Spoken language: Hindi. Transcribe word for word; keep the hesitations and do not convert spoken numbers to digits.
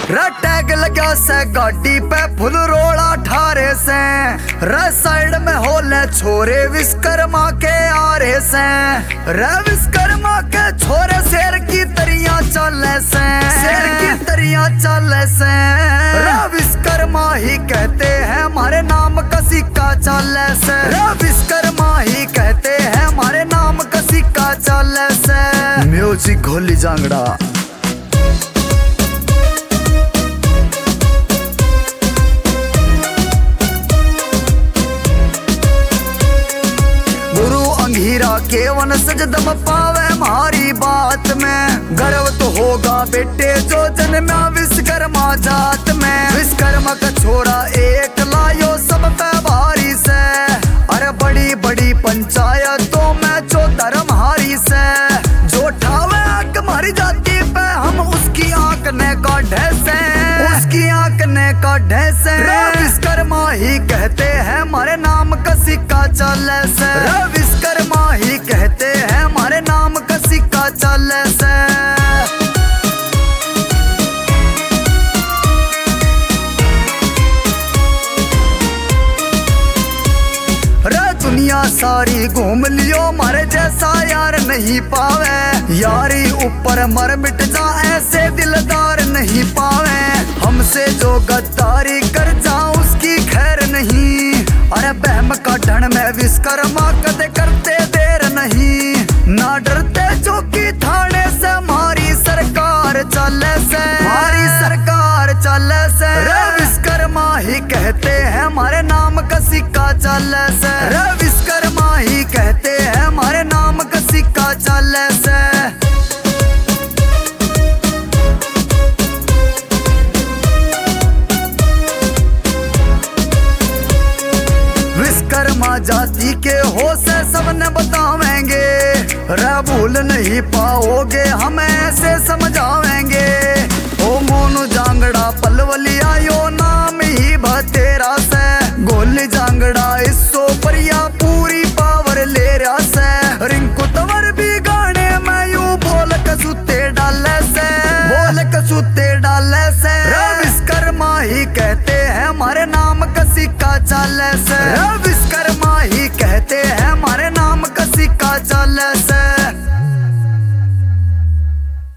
रे टैग लगा से गाड़ी पे फुल रोड़ा ठारे से रे साइड में होले छोरे विश्वकर्मा के आरे से रे विश्वकर्मा के छोरे शेर की तरिया चले से शेर की तरिया चले से रे विश्वकर्मा ही कहते हैं हमारे नाम का सिक्का चले से रे विश्वकर्मा ही कहते हैं हमारे नाम का सिक्का चले से। म्यूजिक घोली जांगड़ा। हीरा के वन सजदम पावे हमारी बात में गर्व तो होगा बेटे जो जन्मा विश्वकर्मा जात में। विश्वकर्मा का छोरा एक लायो सब पे भारी से अरे बड़ी बड़ी पंचायतों में जो धर्म हारी से जो ठावे आंख हमारी जाति पे हम उसकी आंख ने काढ़े से उसकी आंख ने काढ़े से। विश्वकर्मा ही कहते हैं हमारे नाम का सिक्का चले से विश्वकर्मा ही कहते हैं हमारे नाम का सिक्का चले से। रे दुनिया सारी घूम लियो हमारे जैसा यार नहीं पावे यारी ऊपर मर मिट जा ऐसे दिलदार नहीं पावे। हमसे जो गद्दारी कर जा उसकी खैर नहीं अरे बहम का ढण में विश्वकर्मा कदे करते देर नहीं ना डरते जो कि थाने से हमारी सरकार चले से हमारी सरकार चले से। रे विश्वकर्मा ही कहते हैं हमारे नाम का सिक्का चले से रे विश्वकर्मा ही कहते हैं हमारे नाम का सिक्का चले से। विश्वकर्मा जाति के हो से सबने बतावेंगे रे भूल नहीं पाओगे हम ऐसे समझावेंगे। ओ मोनू जांगड़ा पलवलिया यो नाम ही बतेरा से गोली जांगड़ा इसो परिया पूरी पावर ले रहा से। रिंकू तवर भी गाने में यूं बोल कसूते डाले से बोल कसूते डाले से। विश्वकर्मा ही कहते हैं हमारे नाम का सिक्का चले से।